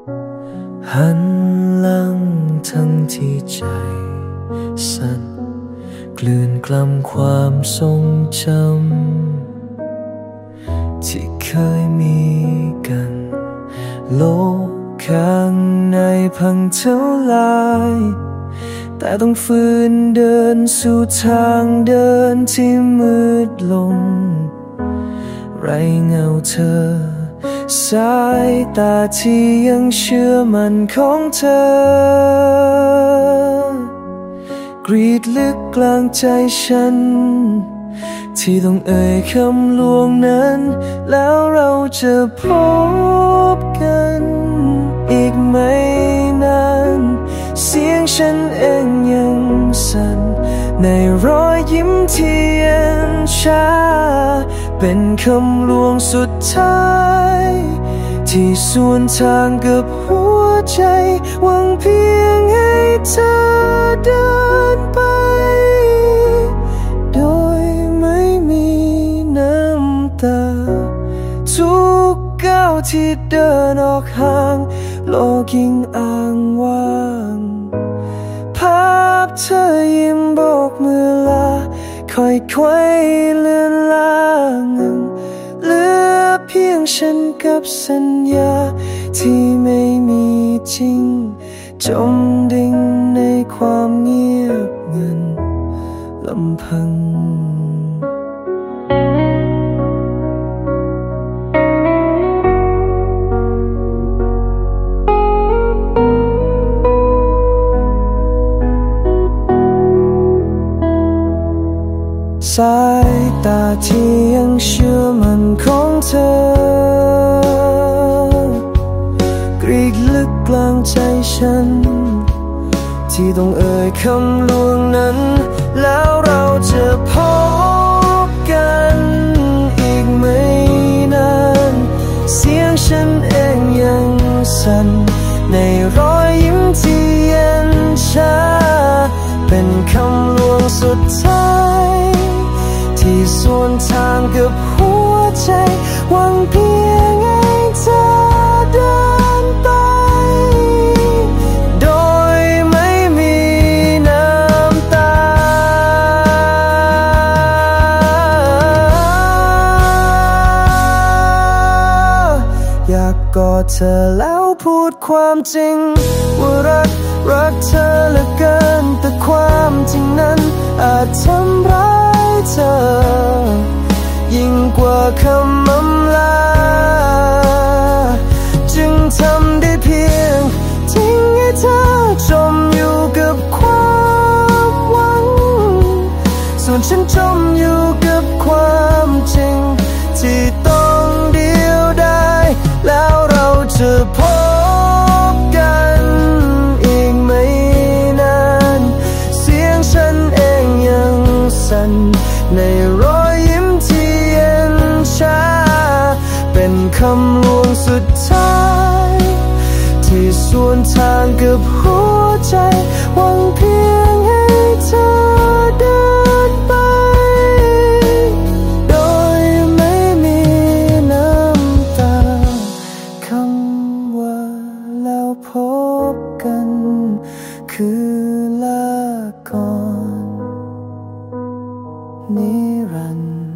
หันหลังทั้งที่ใจสั่นกลืนกล่ำความทรงจำที่เคยมีกันโลกข้างในพังทลายแต่ต้องฝืนเดินสู่ทางเดินที่มืดลงไร้เงาเธอสายตาที่ยังเชื่อมันของเธอกรีดลึกกลางใจฉันที่ต้องเอ่ยคำลวงนั้นแล้วเราจะพบกันอีกไม่นานเสียงฉันเองยังสั่นในรอยยิ้มที่เย็นชาเป็นคำลวงสุดท้ายที่ส่วนทางกับหัวใจหวังเพียงให้เธอเดินไปโดยไม่มีน้ำตาทุกก้าวที่เดินออกห่างโลกยิ่งอ้างว้างภาพเธอยิ้มโบกมือลาค่อยๆเลือนลางเหลือเพียงฉันกับสัญญาที่ไม่มีจริงจมดิ่งในความเงียบงันลำพังสายตาที่ยังเชื่อมันของเธอกรีดลึกกลางใจฉันที่ต้องเอ่ยคำลวงนั้นแล้วเราจะพบกันอีกไม่นานเสียงฉันเองยังสั่นในรอยยิ้มที่เย็นชาเป็นคำลวงสุดท้ายที่ส่วนทางกับหัวใจหวังเพียงให้เธอเดินไปโดยไม่มีน้ำตาอยากกอดเธอแล้วพูดความจริงว่ารักเธอเหลือเกินแต่ความจริงนั้นอาจทำร้ายเธอยิ่งกว่าคำอำลาจึงทำได้เพียงทิ้งให้เธอจมอยู่กับความหวังส่วนฉันจมอยู่กับความจริงที่ต้องเดียวดายแล้วเราจะพบกันอีกไม่นานเสียงฉันเองยังสั่นในรอยยิ้มที่เย็นชาเป็นคำลวงสุดท้ายที่ส่วนทางกับหัวใจหวังเพียงให้เธอเดินไปโดยไม่มีน้ำตาคำว่าแล้วพบกันคือลาก่อนนิรันดร์